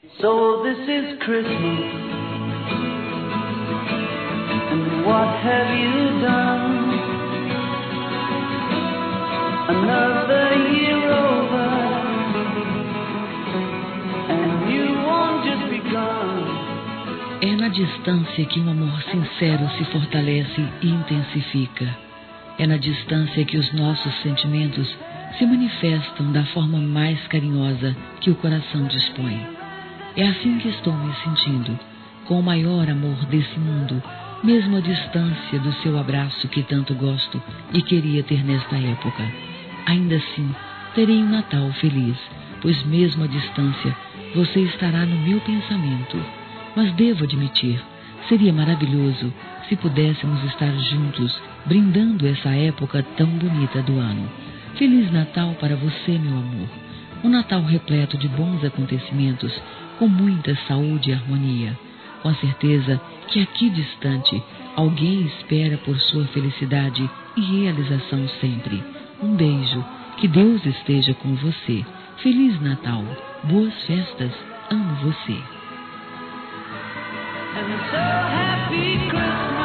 So this is Christmas, and what have you done? Another year over, and you won't just begun. É na distância que um amor sincero se fortalece e intensifica. É na distância que os nossos sentimentos se manifestam da forma mais carinhosa que o coração dispõe. É assim que estou me sentindo, com o maior amor desse mundo, mesmo à distância do seu abraço que tanto gosto e queria ter nesta época. Ainda assim, terei um Natal feliz, pois mesmo à distância, você estará no meu pensamento. Mas devo admitir, seria maravilhoso se pudéssemos estar juntos, brindando essa época tão bonita do ano. Feliz Natal para você, meu amor. Um Natal repleto de bons acontecimentos, com muita saúde e harmonia. Com a certeza que aqui distante, alguém espera por sua felicidade e realização sempre. Um beijo, que Deus esteja com você. Feliz Natal, boas festas, amo você. And so happy Christmas.